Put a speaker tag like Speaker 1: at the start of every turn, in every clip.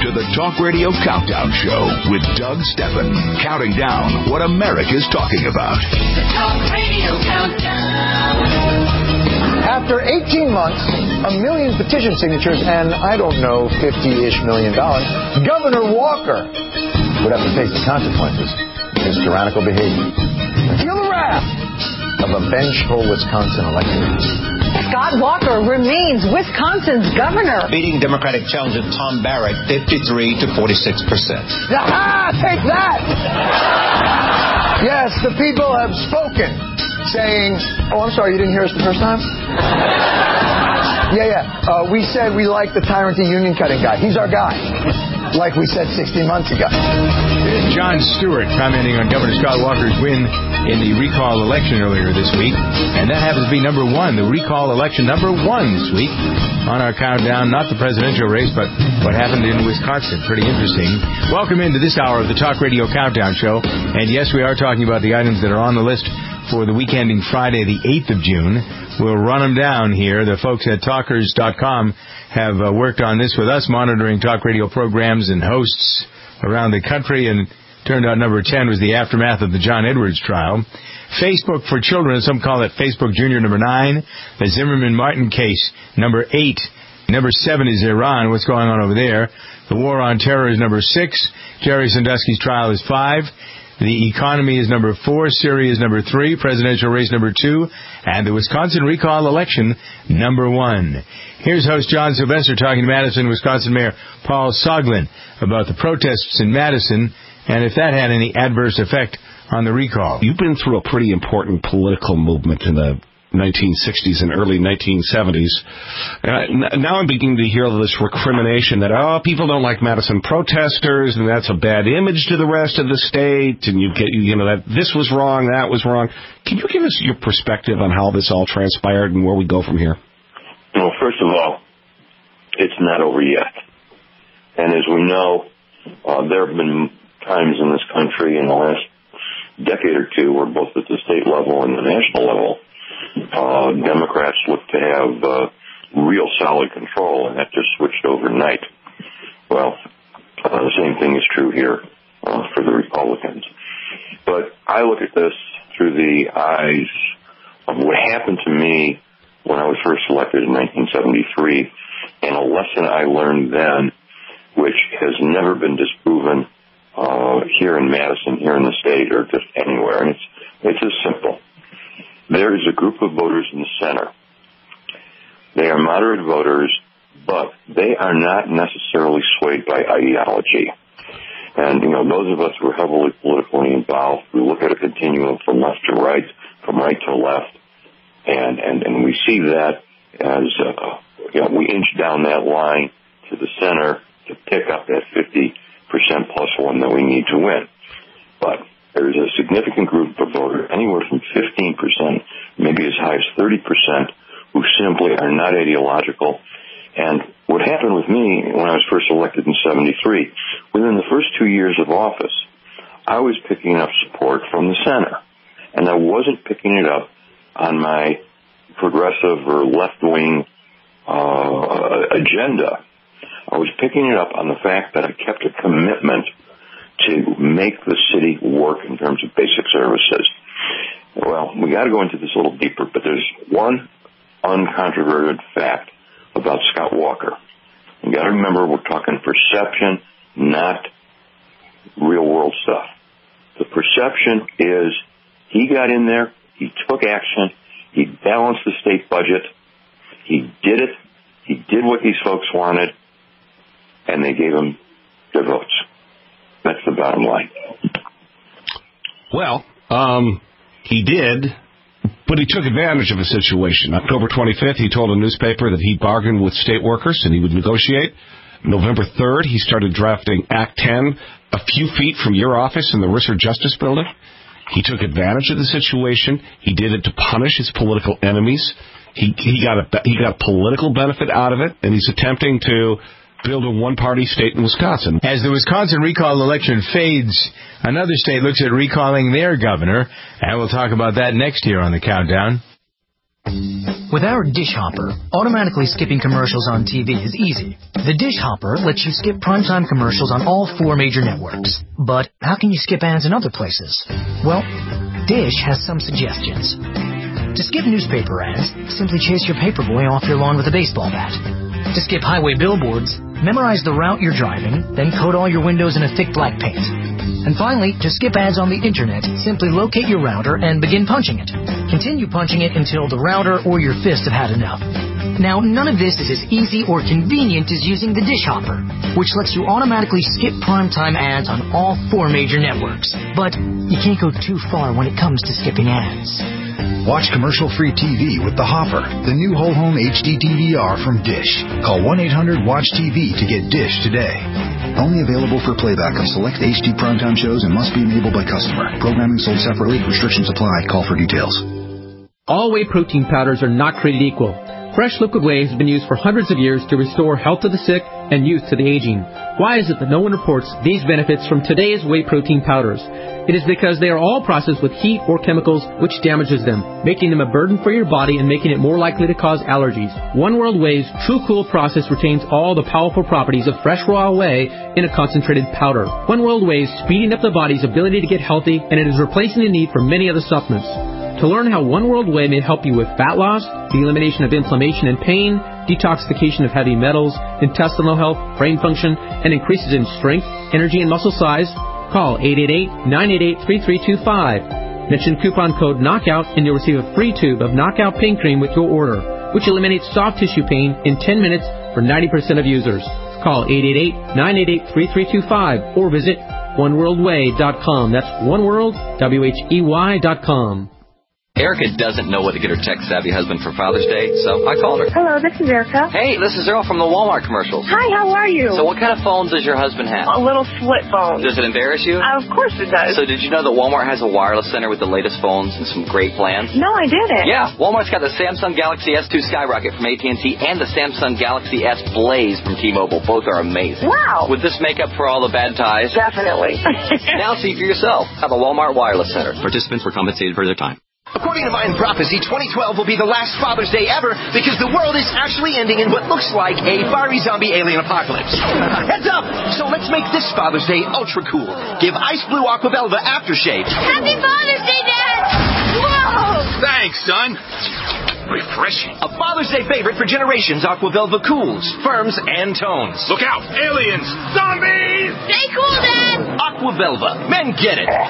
Speaker 1: to the Talk Radio Countdown Show with Doug Steffen, counting down what America's talking about. The Talk Radio Countdown.
Speaker 2: After 18 months, 1 million petition signatures, and I don't know, $50-ish million, Governor Walker would have to face the consequences of his tyrannical behavior. Feel the wrath of a vengeful Wisconsin electorate.
Speaker 3: Scott Walker remains Wisconsin's governor.
Speaker 4: Beating Democratic challenger Tom Barrett 53 to 46%.
Speaker 2: Aha! Take that! Yes, the people have spoken, saying, oh, I'm sorry, you didn't hear us the first time? We said we like the tyrant union cutting guy. He's our guy. Like we said 16 months ago.
Speaker 5: Jon Stewart commenting on Governor Scott Walker's win in the recall election earlier this week. And that happens to be number one, the recall election number one this week on our countdown. Not the presidential race, but what happened in Wisconsin. Pretty interesting. Welcome into this hour of the Talk Radio Countdown Show. And yes, we are talking about the items that are on the list for the week ending Friday, the 8th of June. We'll run them down here. The folks at Talkers.com have worked on this with us, monitoring talk radio programs and hosts around the country, and turned out number 10 was the aftermath of the John Edwards trial. Facebook for Children, some call it Facebook Junior, number 9. The Zimmerman-Martin case, number 8. Number 7 is Iran. What's going on over there? The War on Terror is number 6. Jerry Sandusky's trial is 5. The economy is number 4, Syria is number 3, presidential race number 2, and the Wisconsin recall election number 1. Here's host John Sylvester talking to Madison, Wisconsin Mayor Paul Soglin about the protests in Madison and if that had any adverse effect on the recall.
Speaker 6: You've been through a pretty important political movement in the 1960s and early 1970s. Now I'm beginning to hear this recrimination that, people don't like Madison protesters, and that's a bad image to the rest of the state, and that this was wrong, that was wrong. Can you give us your perspective on how this all transpired and where we go from here?
Speaker 7: Well, first of all, it's not over yet. And as we know, there have been times in this country in the last decade or two where both at the state level and the national level, Democrats look to have real solid control, and that just switched overnight. Well, the same thing is true here for the Republicans. But I look at this through the eyes of what happened to me when I was first elected in 1973, and a lesson I learned then, which has never been disproven here in Madison, here in the state, or just anywhere. And it's just simple. There is a group of voters in the center. They are moderate voters, but they are not necessarily swayed by ideology. And, those of us who are heavily politically involved, we look at a continuum from left to right, from right to left, and we see that as, we inch down that line to the center to pick up that 50% plus one that we need to win. But there is a significant group of voters, anywhere from 15%, maybe as high as 30%, who simply are not ideological. And what happened with me when I was first elected in 73, within the first 2 years of office, I was picking up support from the center. And I wasn't picking it up on my progressive or left-wing agenda. I was picking it up on the fact that I kept a commitment to make the city work in terms of basic services. Well, we got to go into this a little deeper, but there's one uncontroverted fact about Scott Walker. You got to remember, we're talking perception, not real-world stuff. The perception is he got in there, he took action, he balanced the state budget, he did it, he did what these folks wanted, and they gave him their votes. That's the bottom line.
Speaker 6: Well, he did, but he took advantage of a situation. October 25th, he told a newspaper that he bargained with state workers and he would negotiate. November 3rd, he started drafting Act 10 a few feet from your office in the Risser Justice Building. He took advantage of the situation. He did it to punish his political enemies. He got political benefit out of it, and he's attempting to build a one-party state in Wisconsin.
Speaker 5: As the Wisconsin recall election fades, another state looks at recalling their governor, and we'll talk about that next here on the Countdown.
Speaker 8: With our Dish Hopper, automatically skipping commercials on TV is easy. The Dish Hopper lets you skip primetime commercials on all 4 major networks. But how can you skip ads in other places? Well, Dish has some suggestions. To skip newspaper ads, simply chase your paperboy off your lawn with a baseball bat. To skip highway billboards, memorize the route you're driving, then coat all your windows in a thick black paint. And finally, to skip ads on the internet, simply locate your router and begin punching it. Continue punching it until the router or your fist have had enough. Now, none of this is as easy or convenient as using the Dish Hopper, which lets you automatically skip primetime ads on all 4 major networks. But you can't go too far when it comes to skipping ads.
Speaker 9: Watch commercial-free TV with the Hopper, the new whole home HD DVR from Dish. Call 1-800-WATCH-TV to get Dish today. Only available for playback of select HD primetime shows and must be enabled by customer. Programming sold separately. Restrictions apply. Call for details.
Speaker 10: All whey protein powders are not created equal. Fresh liquid whey has been used for hundreds of years to restore health to the sick and youth to the aging. Why is it that no one reports these benefits from today's whey protein powders? It is because they are all processed with heat or chemicals which damages them, making them a burden for your body and making it more likely to cause allergies. One World Whey's True Cool process retains all the powerful properties of fresh raw whey in a concentrated powder. One World Whey is speeding up the body's ability to get healthy, and it is replacing the need for many other supplements. To learn how One World Whey may help you with fat loss, the elimination of inflammation and pain, detoxification of heavy metals, intestinal health, brain function, and increases in strength, energy, and muscle size, call 888-988-3325. Mention coupon code KNOCKOUT and you'll receive a free tube of Knockout Pain Cream with your order, which eliminates soft tissue pain in 10 minutes for 90% of users. Call 888-988-3325 or visit oneworldwhey.com. That's oneworld.com.
Speaker 11: Erica doesn't know what to get her tech-savvy husband for Father's Day, so I called her.
Speaker 12: Hello, this is Erica.
Speaker 11: Hey, this is Earl from the Walmart commercials.
Speaker 12: Hi, how are you?
Speaker 11: So what kind of phone does your husband have?
Speaker 12: A little flip phone.
Speaker 11: Does it embarrass you?
Speaker 12: Of course it does.
Speaker 11: So did you know that Walmart has a wireless center with the latest phones and some great plans?
Speaker 12: No, I didn't.
Speaker 11: Yeah, Walmart's got the Samsung Galaxy S2 Skyrocket from AT&T and the Samsung Galaxy S Blaze from T-Mobile. Both are amazing.
Speaker 12: Wow.
Speaker 11: Would this make up for all the bad ties?
Speaker 12: Definitely.
Speaker 11: Now see for yourself at the Walmart Wireless Center. Participants were compensated for their time.
Speaker 13: According to Mayan prophecy, 2012 will be the last Father's Day ever because the world is actually ending in what looks like a fiery zombie alien apocalypse. Heads up! So let's make this Father's Day ultra cool. Give Ice Blue Aquabelva aftershave.
Speaker 14: Happy Father's Day, Dad! Whoa!
Speaker 13: Thanks, son. Refreshing. A Father's Day favorite for generations, Aquabelva cools, firms, and tones. Look out! Aliens! Zombies!
Speaker 14: Stay cool, Dad!
Speaker 13: Aquabelva. Men get it.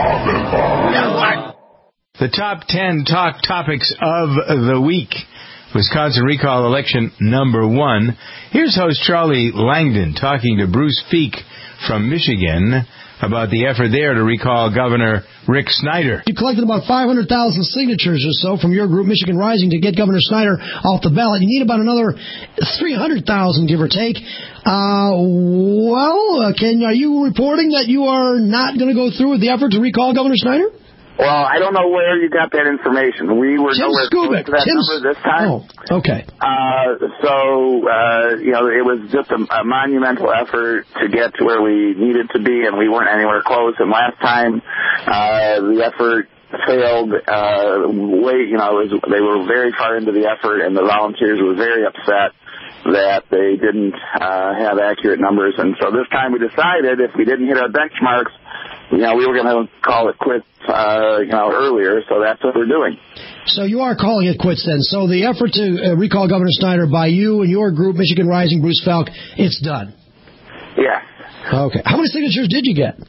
Speaker 5: The top 10 talk topics of the week. Wisconsin recall election number 1. Here's host Charlie Langdon talking to Bruce Feek from Michigan about the effort there to recall Governor Rick Snyder.
Speaker 15: You collected about 500,000 signatures or so from your group, Michigan Rising, to get Governor Snyder off the ballot. You need about another 300,000, give or take. Are you reporting that you are not going to go through with the effort to recall Governor Snyder?
Speaker 16: Well, I don't know where you got that information. We were nowhere close to that number this time.
Speaker 15: Oh, okay.
Speaker 16: It was just a monumental effort to get to where we needed to be, and we weren't anywhere close. And last time, the effort failed they were very far into the effort, and the volunteers were very upset that they didn't have accurate numbers. And so this time we decided if we didn't hit our benchmarks, we were going to call it quits, earlier, so that's what we're doing.
Speaker 15: So you are calling it quits then. So the effort to recall Governor Snyder by you and your group, Michigan Rising, Bruce Falk, it's done.
Speaker 16: Yeah.
Speaker 15: Okay. How many signatures did you get?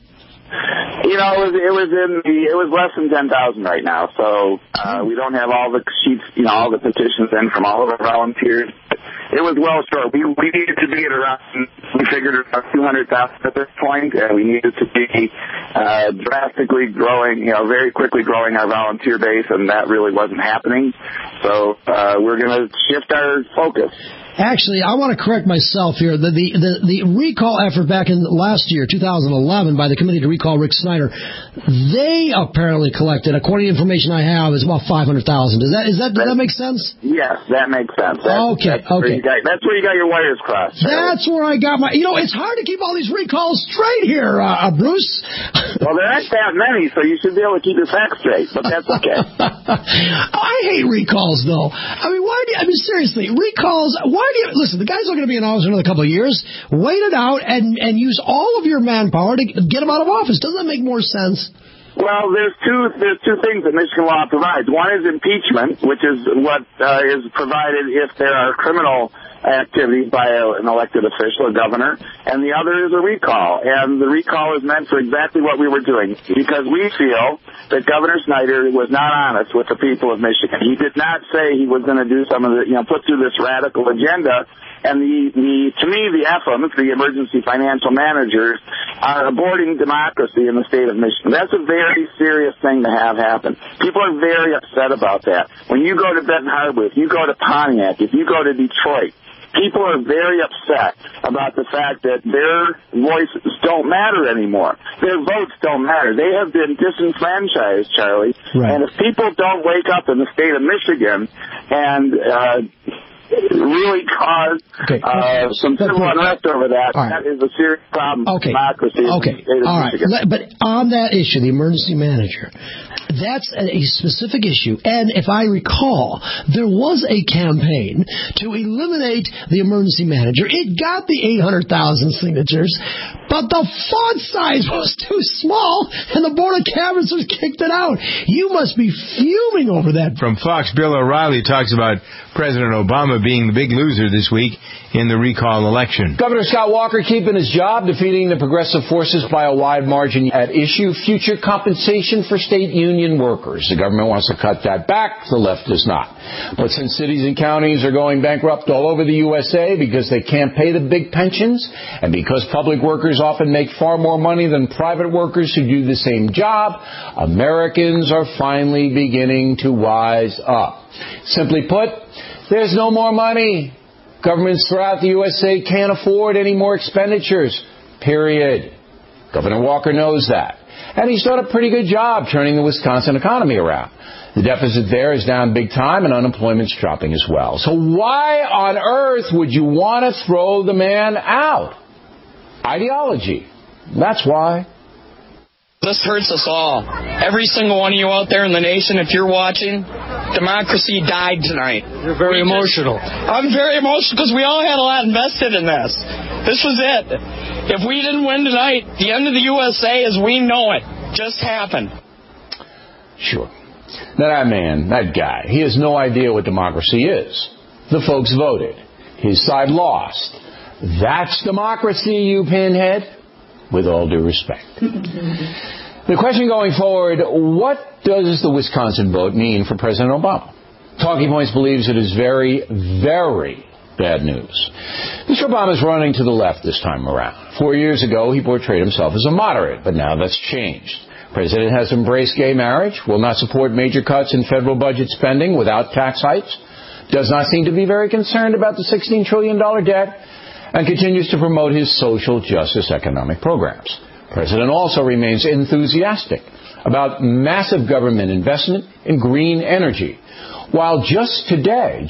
Speaker 16: It was less than 10,000 right now, so we don't have all the sheets, all the petitions in from all of our volunteers. It was well short. We needed to be at around, we figured around 200,000 at this point, and we needed to be drastically growing, very quickly growing our volunteer base, and that really wasn't happening. So we're going to shift our focus.
Speaker 15: Actually, I want to correct myself here. The recall effort back in last year, 2011, by the Committee to Recall Rick Snyder, they apparently collected, according to information I have, is about $500,000. Does that make sense?
Speaker 16: Yes, that makes sense.
Speaker 15: Okay.
Speaker 16: That's where you got your wires crossed.
Speaker 15: That's where I got my... it's hard to keep all these recalls straight here, Bruce.
Speaker 16: Well, there aren't that many, so you should be able to keep your facts straight, but that's okay.
Speaker 15: I hate recalls, though. Seriously, recalls, listen, the guy's not going to be in office for another couple of years. Wait it out and use all of your manpower to get him out of office. Doesn't that make more sense?
Speaker 16: Well, there's two things that Michigan law provides. One is impeachment, which is what is provided if there are criminal activities by an elected official, a governor, and the other is a recall. And the recall is meant for exactly what we were doing, because we feel that Governor Snyder was not honest with the people of Michigan. He did not say he was going to do some of the, put through this radical agenda. And to me, the EFMs, the emergency financial managers, are aborting democracy in the state of Michigan. That's a very serious thing to have happen. People are very upset about that. When you go to Benton Harbor, if you go to Pontiac, if you go to Detroit, people are very upset about the fact that their voices don't matter anymore. Their votes don't matter. They have been disenfranchised, Charlie. Right. And if people don't wake up in the state of Michigan and really cause some civil unrest over that, that is a serious problem for democracy in the state of Michigan.
Speaker 15: But on that issue, the emergency manager, that's a specific issue. And if I recall, there was a campaign to eliminate the emergency manager. It got the 800,000 signatures, but the font size was too small, and the Board of Canvassers kicked it out. You must be fuming over that.
Speaker 5: From Fox, Bill O'Reilly talks about President Obama being the big loser this week in the recall election.
Speaker 17: Governor Scott Walker keeping his job, defeating the progressive forces by a wide margin. At issue, future compensation for state union workers. The government wants to cut that back. The left does not. But since cities and counties are going bankrupt all over the USA because they can't pay the big pensions, and because public workers often make far more money than private workers who do the same job, Americans are finally beginning to wise up. Simply put, there's no more money. Governments throughout the USA can't afford any more expenditures. Period. Governor Walker knows that. And he's done a pretty good job turning the Wisconsin economy around. The deficit there is down big time and unemployment's dropping as well. So why on earth would you want to throw the man out? Ideology. That's why.
Speaker 18: This hurts us all. Every single one of you out there in the nation, if you're watching, democracy died tonight.
Speaker 17: You're very emotional.
Speaker 18: I'm very emotional because we all had a lot invested in this. This was it. If we didn't win tonight, the end of the USA as we know it just happened.
Speaker 17: Sure. Now that man, that guy, he has no idea what democracy is. The folks voted. His side lost. That's democracy, you pinhead. With all due respect. The question going forward, what does the Wisconsin vote mean for President Obama? Talking Points believes it is very, very bad news. Mr. Obama is running to the left this time around. 4 years ago, he portrayed himself as a moderate, but now that's changed. The president has embraced gay marriage, will not support major cuts in federal budget spending without tax hikes, does not seem to be very concerned about the $16 trillion debt, and continues to promote his social justice economic programs. The president also remains enthusiastic about massive government investment in green energy. While just today,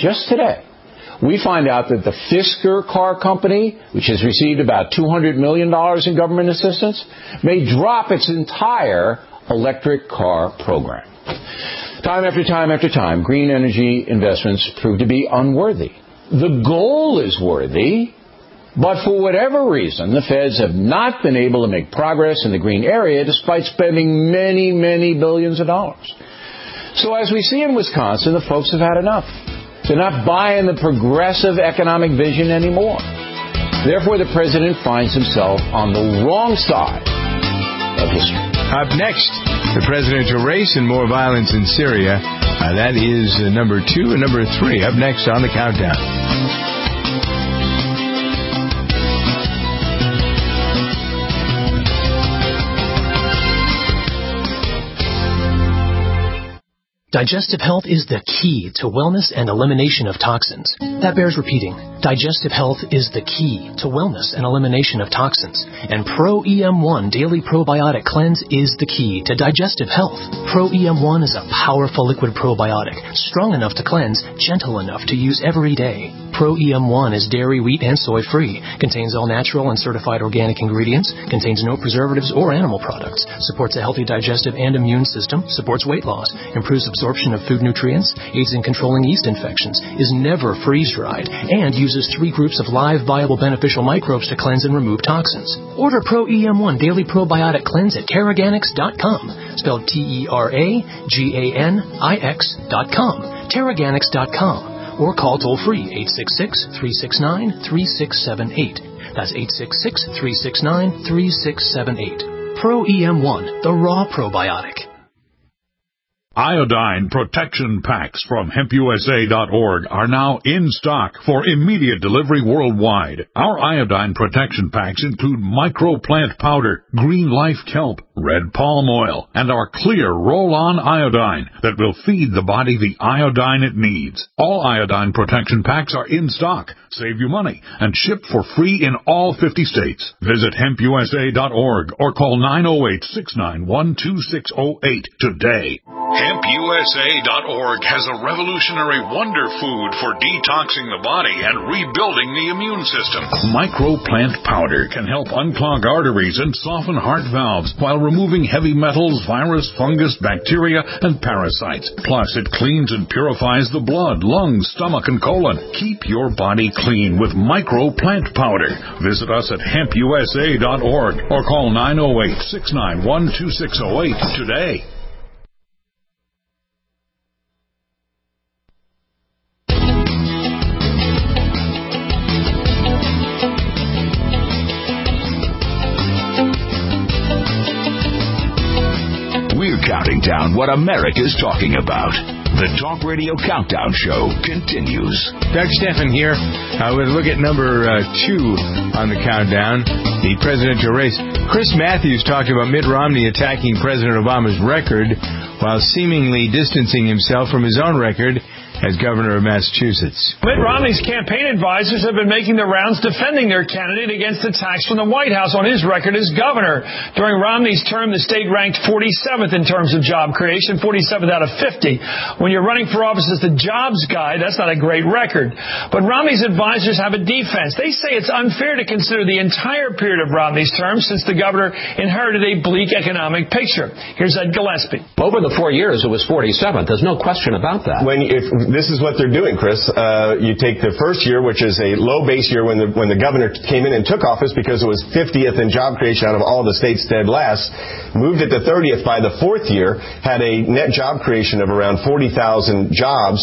Speaker 17: we find out that the Fisker Car Company, which has received about $200 million in government assistance, may drop its entire electric car program. Time after time after time, green energy investments prove to be unworthy. The goal is worthy, but for whatever reason, the feds have not been able to make progress in the green area despite spending many, many billions of dollars. So as we see in Wisconsin, the folks have had enough. They're not buying the progressive economic vision anymore. Therefore, the president finds himself on the wrong side of history.
Speaker 5: Up next, the presidential race and more violence in Syria. That is number 2 and number 3. Up next on the Countdown.
Speaker 19: Digestive health is the key to wellness and elimination of toxins. That bears repeating. Digestive health is the key to wellness and elimination of toxins. And Pro EM1 Daily Probiotic Cleanse is the key to digestive health. Pro EM1 is a powerful liquid probiotic, strong enough to cleanse, gentle enough to use every day. Pro EM1 is dairy, wheat, and soy free, contains all natural and certified organic ingredients, contains no preservatives or animal products, supports a healthy digestive and immune system, supports weight loss, improves absorption of food nutrients, aids in controlling yeast infections, is never freeze-dried, and uses 3 groups of live, viable, beneficial microbes to cleanse and remove toxins. Order Pro EM1 Daily Probiotic Cleanse at Teraganix.com, spelled TERAGANIX.com, Teraganix.com, or call toll-free 866-369-3678. That's 866-369-3678. Pro EM1, the raw probiotic.
Speaker 20: Iodine protection packs from HempUSA.org are now in stock for immediate delivery worldwide. Our iodine protection packs include microplant powder, green life kelp, red palm oil, and our clear roll-on iodine that will feed the body the iodine it needs. All iodine protection packs are in stock, save you money, and shipped for free in all 50 states. Visit HempUSA.org or call 908-691-2608 today. HempUSA.org has a revolutionary wonder food for detoxing the body and rebuilding the immune system. Microplant powder can help unclog arteries and soften heart valves while removing heavy metals, virus, fungus, bacteria, and parasites. Plus, it cleans and purifies the blood, lungs, stomach, and colon. Keep your body clean with Microplant powder. Visit us at HempUSA.org or call 908-691-2608 today.
Speaker 1: Counting down what America's talking about. The Talk Radio Countdown Show continues.
Speaker 5: Doug Stephan here. We'll look at number 2 on the countdown, the presidential race. Chris Matthews talked about Mitt Romney attacking President Obama's record while seemingly distancing himself from his own record as governor of Massachusetts.
Speaker 21: Mitt Romney's campaign advisors have been making the rounds defending their candidate against attacks from the White House on his record as governor. During Romney's term, the state ranked 47th in terms of job creation, 47th out of 50. When you're running for office as the jobs guy, that's not a great record. But Romney's advisors have a defense. They say it's unfair to consider the entire period of Romney's term since the governor inherited a bleak economic picture. Here's Ed Gillespie.
Speaker 22: Over the 4 years, it was 47th. There's no question about that.
Speaker 23: This is what they're doing, Chris. You take the first year, which is a low base year when the governor came in and took office because it was 50th in job creation out of all the states dead last, moved it to 30th by the 4th year, had a net job creation of around 40,000 jobs,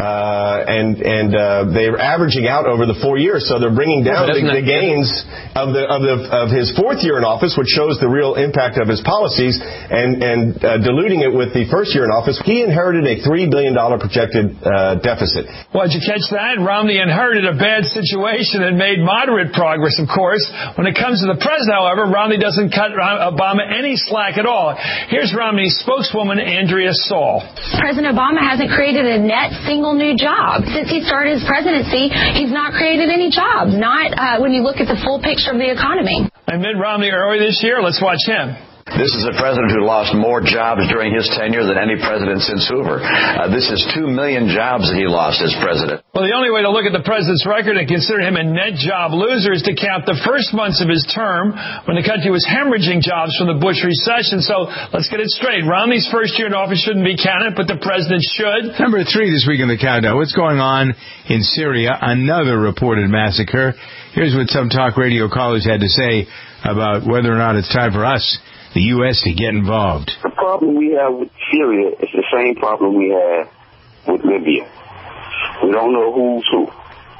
Speaker 23: and they're averaging out over the 4 years, so they're bringing down the gains of his 4th year in office, which shows the real impact of his policies, and diluting it with the first year in office. He inherited a $3 billion projected deficit.
Speaker 21: Well, did you catch that? Romney inherited a bad situation and made moderate progress, of course. When it comes to the president, however, Romney doesn't cut Obama any slack at all. Here's Romney's spokeswoman, Andrea Saul.
Speaker 24: President Obama hasn't created a net single new job. Since he started his presidency, he's not created any jobs, not when you look at the full picture of the economy.
Speaker 21: And Mitt Romney earlier this year, let's watch him.
Speaker 25: This is a president who lost more jobs during his tenure than any president since Hoover. This is 2 million jobs that he lost as president.
Speaker 21: Well, the only way to look at the president's record and consider him a net job loser is to count the first months of his term when the country was hemorrhaging jobs from the Bush recession. So let's get it straight. Romney's first year in office shouldn't be counted, but the president should.
Speaker 5: Number 3 this week in the countdown. What's going on in Syria? Another reported massacre. Here's what some talk radio callers had to say about whether or not it's time for us, the U.S., to get involved.
Speaker 26: The problem we have with Syria is the same problem we had with Libya. We don't know who's who.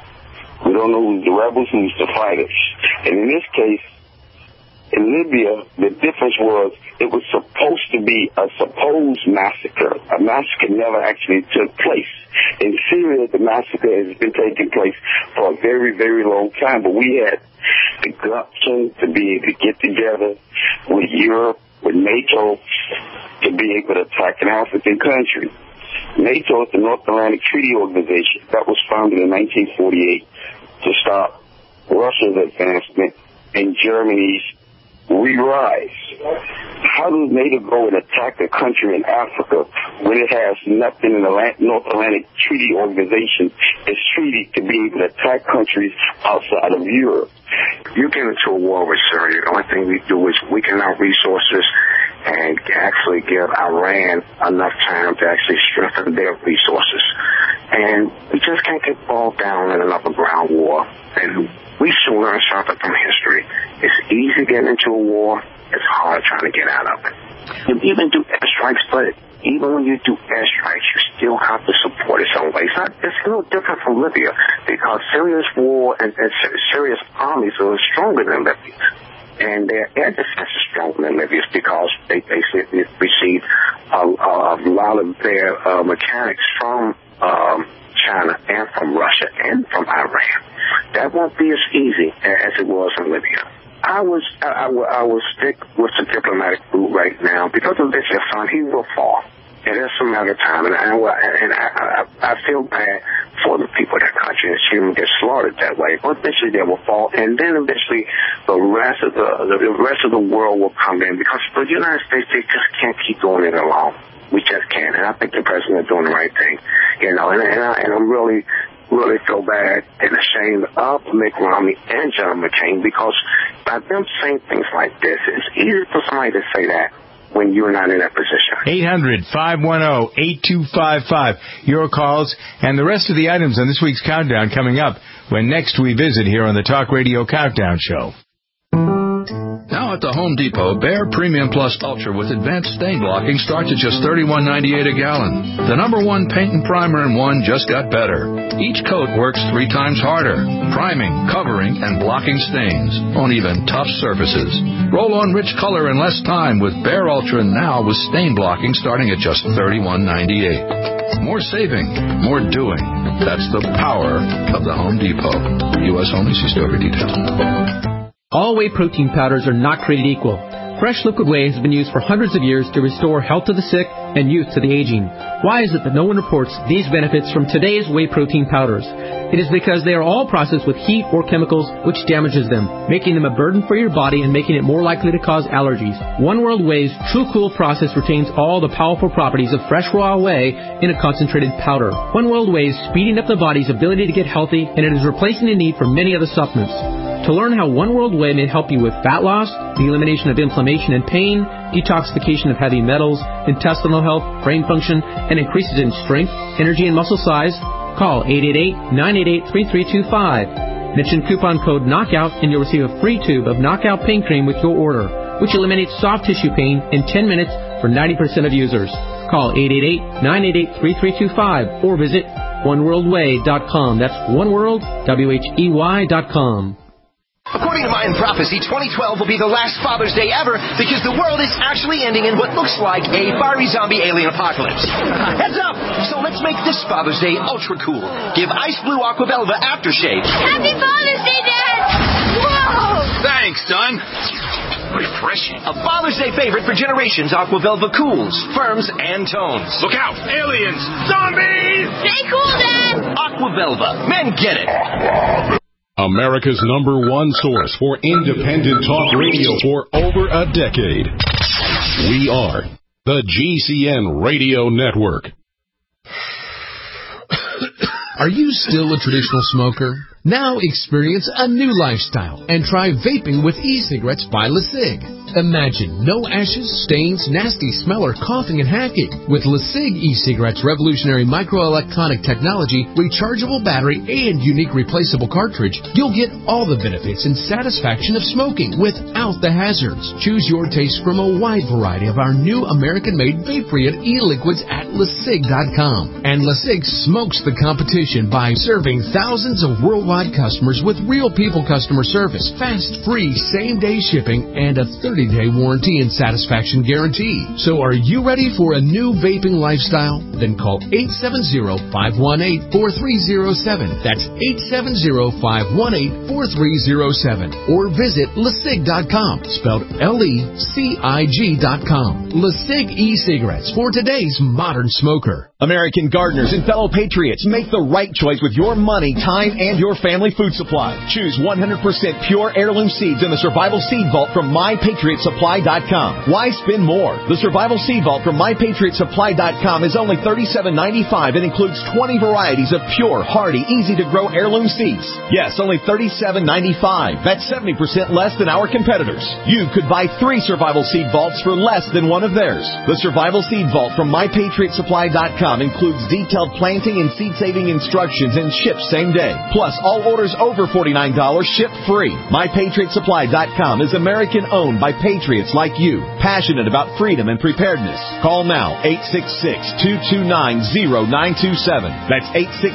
Speaker 26: We don't know who's the rebels, who's the fighters. And in this case, in Libya, the difference was it was supposed to be a supposed massacre. A massacre never actually took place. In Syria, the massacre has been taking place for a very, very long time. But we had the gumption to be able to get together with Europe with NATO to be able to attack an African country. NATO is the North Atlantic Treaty Organization that was founded in 1948 to stop Russia's advancement and Germany's re-rise. How does NATO go and attack a country in Africa when it has nothing in the North Atlantic Treaty Organization? It's treaty to be able to attack countries outside of Europe.
Speaker 2: You get into a war with Syria, the only thing we do is weaken our resources and actually give Iran enough time to actually strengthen their resources. And we just can't get bogged down in another ground war. And we should learn something from history. It's easy getting into a war. It's hard trying to get out of it. You even do airstrikes, but even when you do airstrikes, you still have to support it some way. It's a little different from Libya because Syria's war and Syria's armies are stronger than Libya's. And their air defense is stronger than Libya's because they basically receive a lot of their mechanics from China and from Russia and from Iran. That won't be as easy as it was in Libya. I will stick with the diplomatic route right now because of this. Your son, he will fall. It is a matter of time, and I feel bad for the people of that country and see them get slaughtered that way. But eventually they will fall, and then eventually the rest of the world will come in because the United States, they just can't keep doing it alone. We just can't, and I think the president is doing the right thing, and I'm really feel bad and ashamed of Mitt Romney and John McCain because by them saying things like this, it's easy for somebody to say that when you're not in that position.
Speaker 5: 800-510-8255. Your calls and the rest of the items on this week's Countdown coming up when next we visit here on the Talk Radio Countdown Show.
Speaker 3: Now at the Home Depot, Behr Premium Plus Ultra with advanced stain blocking starts at just $31.98 a gallon. The #1 paint and primer in one just got better. Each coat works 3 times harder, priming, covering, and blocking stains on even tough surfaces. Roll on rich color in less time with Behr Ultra now with stain blocking starting at just $31.98. More saving, more doing. That's the power of the Home Depot. U.S. only. See store for details.
Speaker 10: All whey protein powders are not created equal. Fresh liquid whey has been used for hundreds of years to restore health to the sick and youth to the aging. Why is it that no one reports these benefits from today's whey protein powders? It is because they are all processed with heat or chemicals which damages them, making them a burden for your body and making it more likely to cause allergies. One World Whey's True Cool process retains all the powerful properties of fresh raw whey in a concentrated powder. One World Whey is speeding up the body's ability to get healthy, and it is replacing the need for many other supplements. To learn how One World Whey may help you with fat loss, the elimination of inflammation and pain, detoxification of heavy metals, intestinal health, brain function, and increases in strength, energy, and muscle size, call 888-988-3325. Mention coupon code KNOCKOUT and you'll receive a free tube of Knockout Pain Cream with your order, which eliminates soft tissue pain in 10 minutes for 90% of users. Call 888-988-3325 or visit oneworldwhey.com. That's oneworld.com.
Speaker 13: According to Mayan prophecy, 2012 will be the last Father's Day ever because the world is actually ending in what looks like a fiery zombie alien apocalypse. Heads up! So let's make this Father's Day ultra cool. Give Ice Blue Aquabelva aftershave.
Speaker 14: Happy Father's Day, Dad! Whoa!
Speaker 20: Thanks, son. Refreshing.
Speaker 13: A Father's Day favorite for generations, Aquabelva cools, firms, and tones.
Speaker 20: Look out! Aliens! Zombies!
Speaker 14: Stay cool, Dad!
Speaker 13: Aquabelva. Men get it.
Speaker 4: America's #1 source for independent talk radio for over a decade. We are the GCN Radio Network.
Speaker 6: Are you still a traditional smoker? Now experience a new lifestyle and try vaping with e-cigarettes by LeSig. Imagine no ashes, stains, nasty smell, or coughing and hacking. With LeSig e-cigarettes' revolutionary microelectronic technology, rechargeable battery, and unique replaceable cartridge, you'll get all the benefits and satisfaction of smoking without the hazards. Choose your taste from a wide variety of our new American-made vape-free e-liquids at LeSig.com. And LeSig smokes the competition by serving thousands of worldwide customers with real people customer service, fast, free, same-day shipping, and a 30-day warranty and satisfaction guarantee. So are you ready for a new vaping lifestyle? Then call 870-518-4307. That's 870-518-4307. Or visit LeSig.com, spelled LECIG.com. LeSig e-cigarettes for today's modern smoker.
Speaker 7: American gardeners and fellow patriots, make the right choice with your money, time, and your family food supply. Choose 100% pure heirloom seeds in the Survival Seed Vault from MyPatriotSupply.com. Why spend more? The Survival Seed Vault from MyPatriotSupply.com is only $37.95 and includes 20 varieties of pure, hardy, easy-to-grow heirloom seeds. Yes, only $37.95. That's 70% less than our competitors. You could buy 3 Survival Seed Vaults for less than one of theirs. The Survival Seed Vault from MyPatriotSupply.com includes detailed planting and seed-saving instructions and ships same day. Plus, all orders over $49 ship free. MyPatriotSupply.com is American-owned by patriots like you, passionate about freedom and preparedness. Call now, 866-229-0927. That's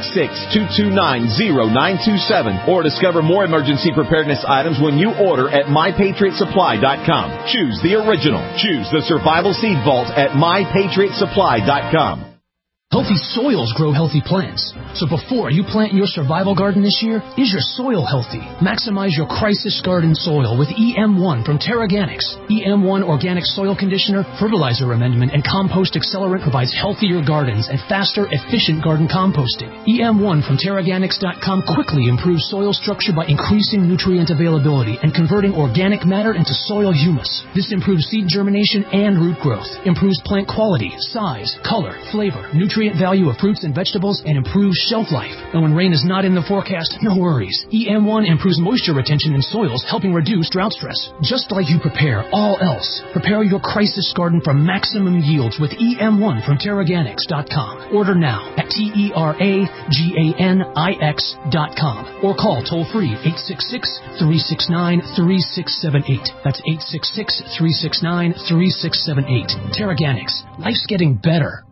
Speaker 7: 866-229-0927. Or discover more emergency preparedness items when you order at MyPatriotSupply.com. Choose the original. Choose the Survival Seed Vault at MyPatriotSupply.com.
Speaker 19: Healthy soils grow healthy plants. So before you plant your survival garden this year, is your soil healthy? Maximize your crisis garden soil with EM1 from TerraGanix. EM1 Organic Soil Conditioner, Fertilizer Amendment, and Compost Accelerant provides healthier gardens and faster, efficient garden composting. EM1 from TerraGanix.com quickly improves soil structure by increasing nutrient availability and converting organic matter into soil humus. This improves seed germination and root growth, improves plant quality, size, color, flavor, nutrient value of fruits and vegetables, and improves shelf life. And when rain is not in the forecast, no worries. EM1 improves moisture retention in soils, helping reduce drought stress. Just like you prepare all else, prepare your crisis garden for maximum yields with EM1 from TerraGanix.com. Order now at TerraGanix.com or call toll-free 866-369-3678. That's 866-369-3678. TerraGanix. Life's getting better.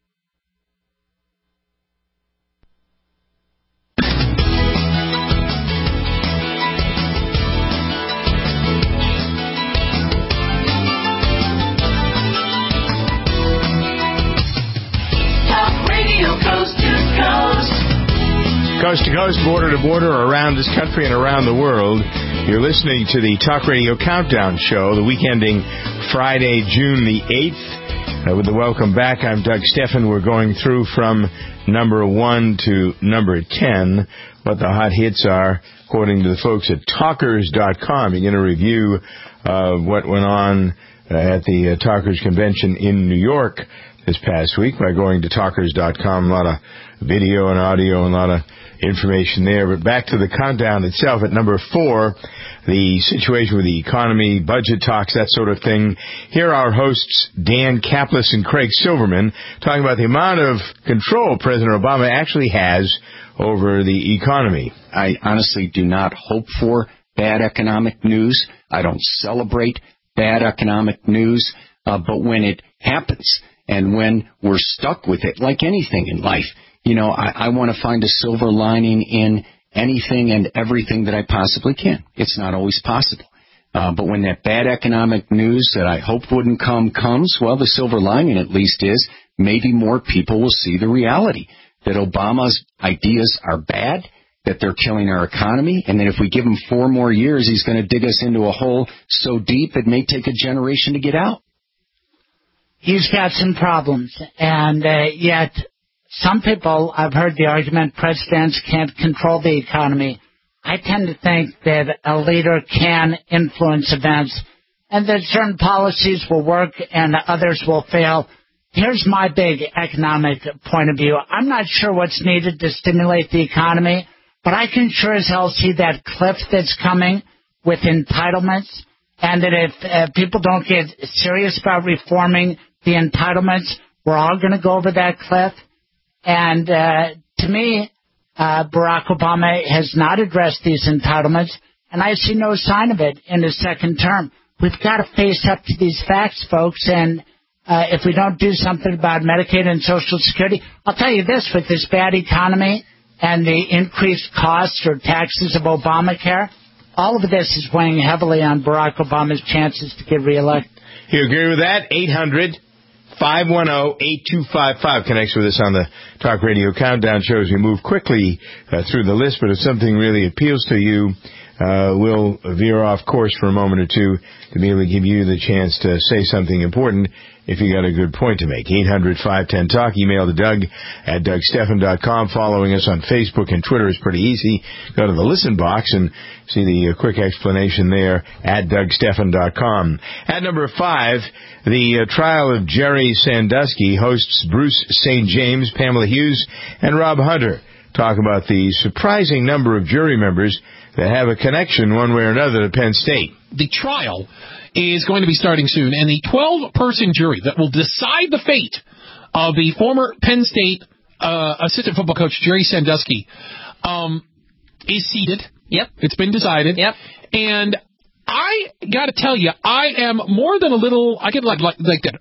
Speaker 5: Coast to coast, border to border, around this country and around the world. You're listening to the Talk Radio Countdown Show, the week ending Friday, June the 8th. With the welcome back, I'm Doug Steffen. We're going through from number 1 to number 10, what the hot hits are, according to the folks at Talkers.com. You're going to review what went on at the Talkers Convention in New York this past week by going to Talkers.com. A lot of video and audio and a lot of information there. But back to the countdown itself at number 4, the situation with the economy, budget talks, that sort of thing. Here are our hosts, Dan Caplis and Craig Silverman, talking about the amount of control President Obama actually has over the economy.
Speaker 8: I honestly do not hope for bad economic news. I don't celebrate bad economic news. But when it happens and when we're stuck with it, like anything in life, you know, I want to find a silver lining in anything and everything that I possibly can. It's not always possible. But when that bad economic news that I hoped wouldn't come comes, well, the silver lining at least is maybe more people will see the reality that Obama's ideas are bad, that they're killing our economy, and that if we give him 4 more years, he's going to dig us into a hole so deep it may take a generation to get out.
Speaker 9: He's got some problems, and yet some people, I've heard the argument, presidents can't control the economy. I tend to think that a leader can influence events and that certain policies will work and others will fail. Here's my big economic point of view. I'm not sure what's needed to stimulate the economy, but I can sure as hell see that cliff that's coming with entitlements, and that if people don't get serious about reforming the entitlements, we're all going to go over that cliff. And to me, Barack Obama has not addressed these entitlements, and I see no sign of it in his second term. We've got to face up to these facts, folks, and if we don't do something about Medicaid and Social Security, I'll tell you this, with this bad economy and the increased costs or taxes of Obamacare, all of this is weighing heavily on Barack Obama's chances to get reelected.
Speaker 5: You agree with that?
Speaker 11: 510-8255 connects with us on the Talk Radio Countdown show as we move quickly through the list. But if something really appeals to you, we'll veer off course for a moment or two to be able to give you the chance to say something important if you got a good point to make. 800-510-TALK. Email to Doug at DougStephan.com. Following us on Facebook and Twitter is pretty easy. Go to the listen box and see the quick explanation there at DougStephan.com. At number 5, the trial of Jerry Sandusky. Hosts Bruce St. James, Pamela Hughes, and Rob Hunter talk about the surprising number of jury members that have a connection one way or another to Penn State.
Speaker 12: The trial is going to be starting soon, and the 12-person jury that will decide the fate of the former Penn State assistant football coach Jerry Sandusky is seated. Yep. It's been decided. Yep. And I got to tell you, I am more than a little, I get like that.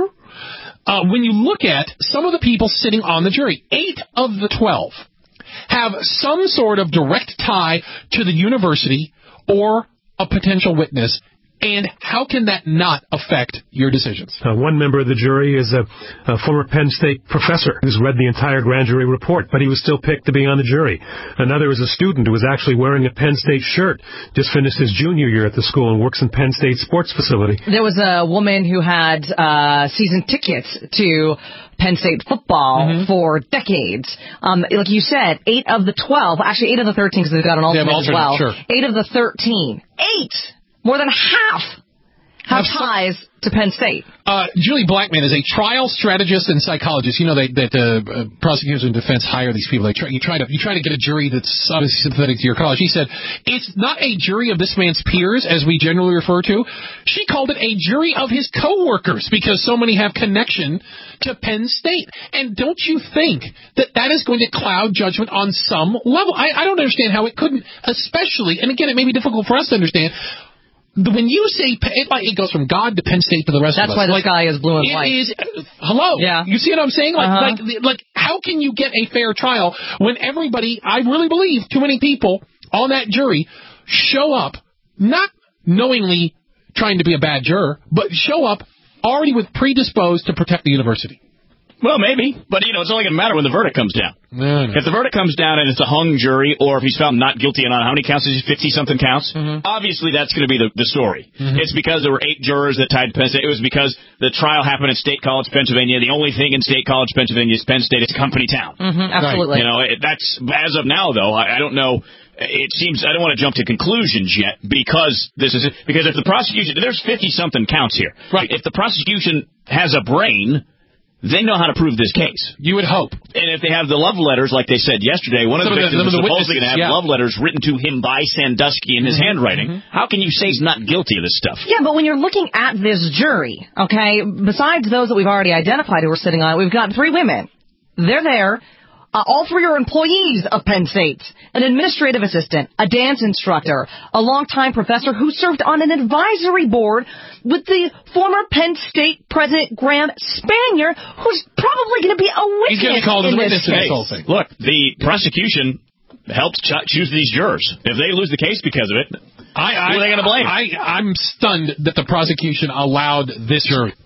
Speaker 12: When you look at some of the people sitting on the jury, 8 of the 12 have some sort of direct tie to the university or a potential witness. And how can that not affect your decisions?
Speaker 15: One member of the jury is a former Penn State professor who's read the entire grand jury report, but he was still picked to be on the jury. Another is a student who was actually wearing a Penn State shirt, just finished his junior year at the school and works in Penn State sports facility.
Speaker 16: There was a woman who had season tickets to Penn State football for decades. Like you said, 8 of the 12, actually 8 of the 13 because they've got an alternate as well. Sure. 8 of the 13. 8! More than half have ties to Penn State.
Speaker 12: Julie Blackman is a trial strategist and psychologist. You know that prosecutors and defense hire these people. You try to get a jury that's obviously sympathetic to your cause. She said it's not a jury of this man's peers, as we generally refer to. She called it a jury of his coworkers because so many have connection to Penn State. And don't you think that is going to cloud judgment on some level? I don't understand how it couldn't, especially, and again, it may be difficult for us to understand. When you say it goes from God to Penn State to the rest of us.
Speaker 16: That's why the sky is blue and white.
Speaker 12: It is. Hello. Yeah. You see what I'm saying? Like, how can you get a fair trial when everybody, I really believe, too many people on that jury show up not knowingly trying to be a bad juror, but show up already with predisposed to protect the university.
Speaker 17: Well, maybe, but, it's only going to matter when the verdict comes down. No. If the verdict comes down and it's a hung jury, or if he's found not guilty on how many counts is he, 50-something counts, obviously that's going to be the story. It's because there were 8 jurors that tied Penn State. It was because the trial happened at State College, Pennsylvania. The only thing in State College, Pennsylvania is Penn State. It's a company town.
Speaker 16: Absolutely.
Speaker 17: That's, as of now, though, I don't know. It seems, I don't want to jump to conclusions yet, because if the prosecution, there's 50-something counts here. Right. If the prosecution has a brain, they know how to prove this case.
Speaker 12: You would hope.
Speaker 17: And if they have the love letters, like they said yesterday, one of the victims was supposedly going to have love letters written to him by Sandusky in his handwriting. How can you say he's not guilty of this stuff?
Speaker 16: Yeah, but when you're looking at this jury, okay, besides those that we've already identified who are sitting on it, we've got 3 women. They're there. All 3 are employees of Penn State, an administrative assistant, a dance instructor, a longtime professor who served on an advisory board with the former Penn State president, Graham Spanier, who's probably going to be a witness.
Speaker 12: He's going to be called as a witness in this whole thing.
Speaker 17: Look, the prosecution helps choose these jurors. If they lose the case because of it, who are they going to blame?
Speaker 12: I'm stunned that the prosecution allowed this jury.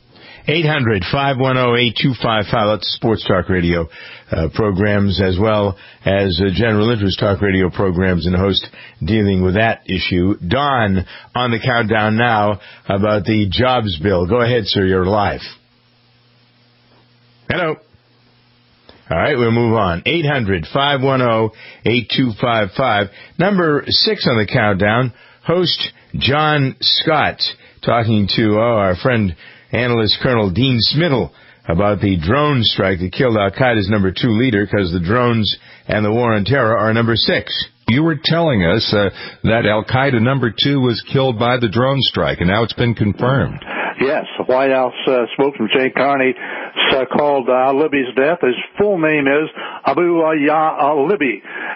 Speaker 11: 800-510-8255. That's Sports Talk Radio programs, as well as general interest talk radio programs, and host dealing with that issue. Don on the countdown now about the jobs bill. Go ahead, sir. You're live. Hello. All right, we'll move on. 800-510-8255. Number 6 on the countdown, host John Scott talking to our friend analyst Colonel Dean Smittle about the drone strike that killed Al-Qaeda's number 2 leader, because the drones and the war on terror are number 6.
Speaker 18: You were telling us that Al-Qaeda number 2 was killed by the drone strike, and now it's been confirmed.
Speaker 27: Yes, the White House spokesman Jay Carney called al-Libi's death. His full name is Abu al-Libi,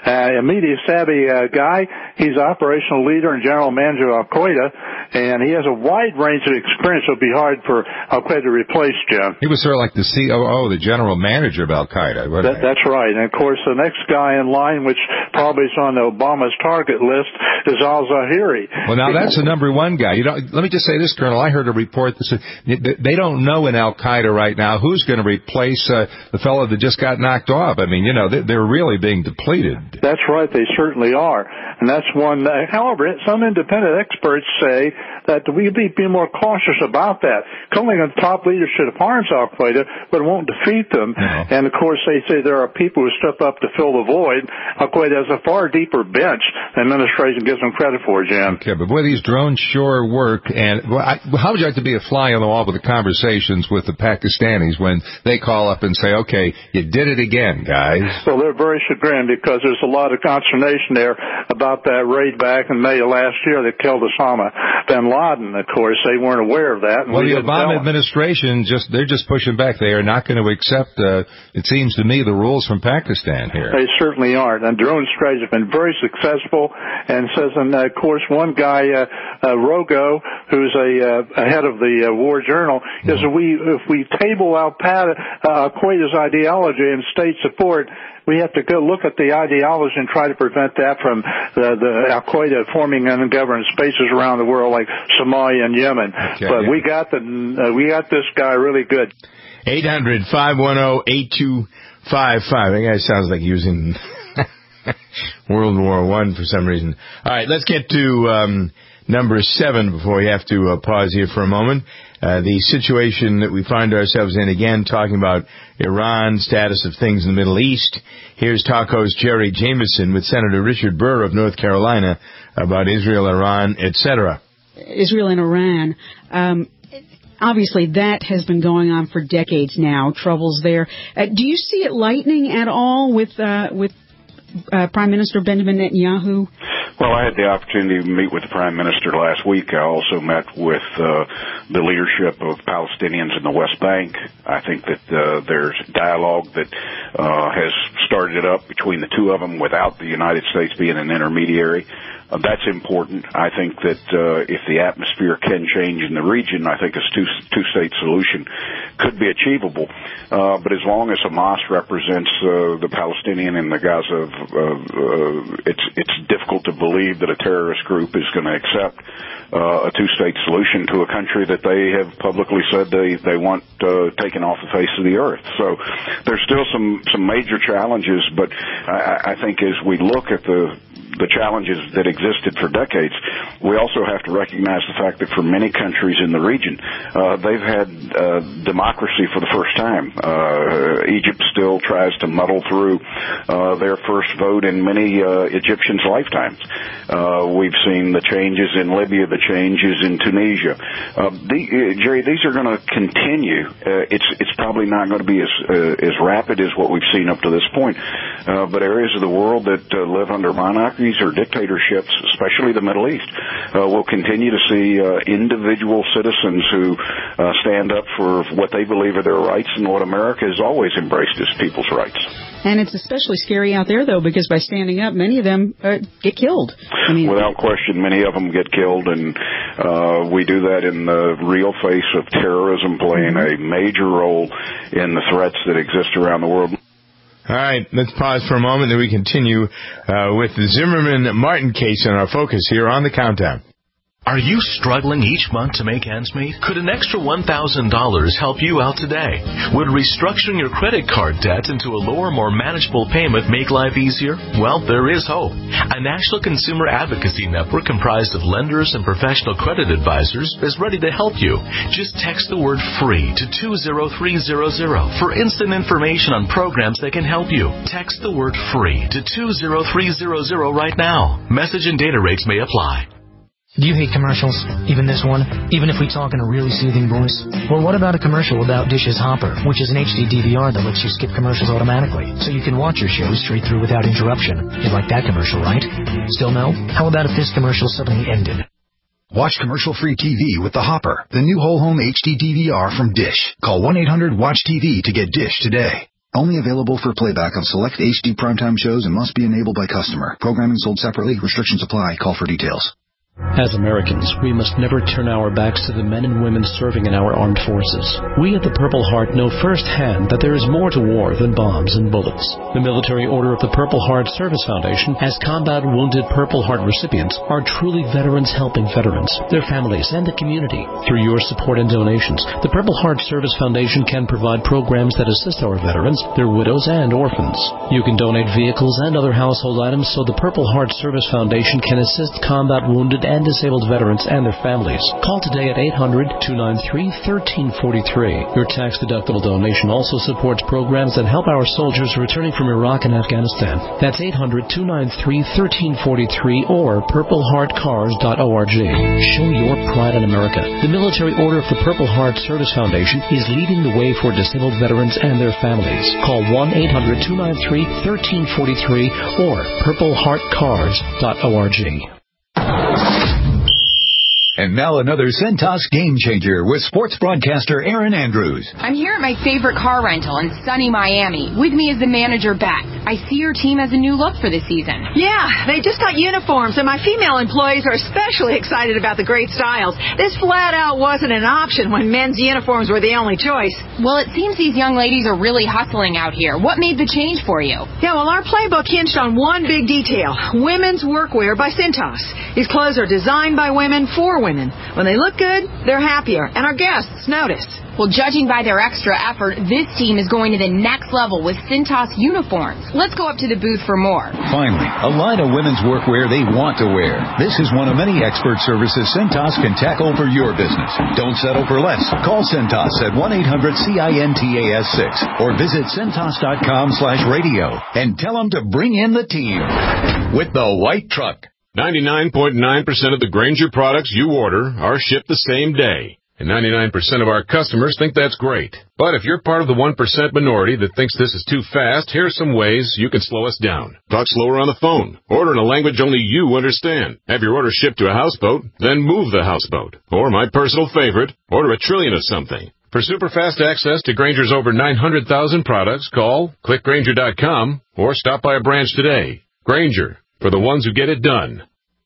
Speaker 27: A media-savvy guy. He's operational leader and general manager of Al-Qaeda, and he has a wide range of experience. It'll be hard for Al-Qaeda to replace, Jim.
Speaker 18: He was sort of like the COO, the general manager of Al-Qaeda.
Speaker 27: That's right. And, of course, the next guy in line, which probably is on Obama's target list, is al-Zawahiri.
Speaker 18: Well, now that's the number one guy. Let me just say this, Colonel. I heard a report that said they don't know in Al-Qaeda right now who's going to replace the fellow that just got knocked off. I mean, they're really being depleted.
Speaker 27: That's right. They certainly are. And that's one. However, some independent experts say that we be more cautious about that. Calling on top leadership harms Al-Qaeda, but it won't defeat them. No. And, of course, they say there are people who step up to fill the void. Al-Qaeda has a far deeper bench than administration gives them credit for, Jim.
Speaker 18: Okay, but boy, these drones sure work. And how would you like to be a fly on the wall with the conversations with the Pakistanis when they call up and say, okay, you did it again, guys?
Speaker 27: Well, they're very chagrined because there's a lot of consternation there about that raid back in May of last year that killed Osama bin Laden. Of course, they weren't aware of that.
Speaker 18: Well, the Obama administration, they're just pushing back. They are not going to accept, it seems to me, the rules from Pakistan here.
Speaker 27: They certainly aren't. And drone strategy has been very successful. And says, and of course, one guy, Rogo, who's a head of the War Journal, is if we table Al-Qaeda's ideology and state support, we have to go look at the ideology and try to prevent that from the Al-Qaeda forming ungoverned spaces around the world like Somalia and Yemen. Okay, but we got this guy really good.
Speaker 11: 800-510-8255. That guy sounds like using World War I for some reason. All right, let's get to number 7 before we have to pause here for a moment. The situation that we find ourselves in, again, talking about Iran, status of things in the Middle East. Here's talk host Jerry Jameson with Senator Richard Burr of North Carolina about Israel, Iran, etc.
Speaker 1: Israel and Iran. Obviously, that has been going on for decades now, troubles there. Do you see it lightening at all with Prime Minister Benjamin Netanyahu?
Speaker 21: Well, I had the opportunity to meet with the Prime Minister last week. I also met with the leadership of Palestinians in the West Bank. I think that there's dialogue that has started up between the two of them without the United States being an intermediary. That's important. I think that if the atmosphere can change in the region, I think a two-state solution could be achievable. But as long as Hamas represents the Palestinian and the Gaza, it's difficult to believe that a terrorist group is going to accept a two-state solution to a country that they have publicly said they want taken off the face of the earth. So there's still some major challenges, but I think as we look at the challenges that existed for decades, we also have to recognize the fact that for many countries in the region, they've had democracy for the first time. Egypt still tries to muddle through their first vote in many Egyptians' lifetimes. We've seen the changes in Libya, the changes in Tunisia. Jerry, these are going to continue. It's probably not going to be as rapid as what we've seen up to this point. But areas of the world that live under monarchies or dictatorships, especially the Middle East, will continue to see individual citizens who stand up for what they believe are their rights and what America has always embraced as people's rights.
Speaker 1: And it's especially scary out there, though, because by standing up, many of them get killed.
Speaker 21: Without question, many of them get killed, and we do that in the real face of terrorism playing a major role in the threats that exist around the world.
Speaker 11: All right, let's pause for a moment, then we continue with the Zimmerman-Martin case in our focus here on the Countdown.
Speaker 22: Are you struggling each month to make ends meet? Could an extra $1,000 help you out today? Would restructuring your credit card debt into a lower, more manageable payment make life easier? Well, there is hope. A national consumer advocacy network comprised of lenders and professional credit advisors is ready to help you. Just text the word FREE to 20300 for instant information on programs that can help you. Text the word FREE to 20300 right now. Message and data rates may apply.
Speaker 23: Do you hate commercials? Even this one? Even if we talk in a really soothing voice? Well, what about a commercial about Dish's Hopper, which is an HD DVR that lets you skip commercials automatically, so you can watch your show straight through without interruption? You like that commercial, right? Still no? How about if this commercial suddenly ended?
Speaker 24: Watch commercial-free TV with the Hopper, the new whole home HD DVR from Dish. Call 1-800-WATCH-TV to get Dish today. Only available for playback of select HD primetime shows and must be enabled by customer. Programming sold separately. Restrictions apply. Call for details.
Speaker 19: As Americans, we must never turn our backs to the men and women serving in our armed forces. We at the Purple Heart know firsthand that there is more to war than bombs and bullets. The Military Order of the Purple Heart Service Foundation, as combat wounded Purple Heart recipients, are truly veterans helping veterans, their families, and the community. Through your support and donations, the Purple Heart Service Foundation can provide programs that assist our veterans, their widows, and orphans. You can donate vehicles and other household items so the Purple Heart Service Foundation can assist combat wounded and disabled veterans and their families. Call today at 800-293-1343. Your tax-deductible donation also supports programs that help our soldiers returning from Iraq and Afghanistan. That's 800-293-1343 or purpleheartcars.org. Show your pride in America. The Military Order of the Purple Heart Service Foundation is leading the way for disabled veterans and their families. Call 1-800-293-1343 or purpleheartcars.org.
Speaker 24: And now another Centos game changer with sports broadcaster Aaron Andrews.
Speaker 2: I'm here at my favorite car rental in sunny Miami. With me is the manager, Beth. I see your team has a new look for the season.
Speaker 3: Yeah, they just got uniforms, and my female employees are especially excited about the great styles. This flat out wasn't an option when men's uniforms were the only choice.
Speaker 2: Well, it seems these young ladies are really hustling out here. What made the change for you?
Speaker 3: Yeah, well, our playbook hinged on one big detail: women's workwear by Centos. These clothes are designed by women for women. When they look good, they're happier, and our guests notice.
Speaker 2: Well, judging by their extra effort, this team is going to the next level with Centos uniforms. Let's go up to the booth for more.
Speaker 24: Finally, a line of women's workwear they want to wear. This is one of many expert services Centos can tackle for your business. Don't settle for less. Call Centos at 1-800-CINTAS6 or visit Centos.com/radio and tell them to bring in the team with the white truck.
Speaker 4: 99.9% of the Grainger products you order are shipped the same day. And 99% of our customers think that's great. But if you're part of the 1% minority that thinks this is too fast, here's some ways you can slow us down. Talk slower on the phone. Order in a language only you understand. Have your order shipped to a houseboat, then move the houseboat. Or my personal favorite, order a trillion of something. For super fast access to Grainger's over 900,000 products, call, clickgrainger.com, or stop by a branch today. Grainger, for the ones who get it done.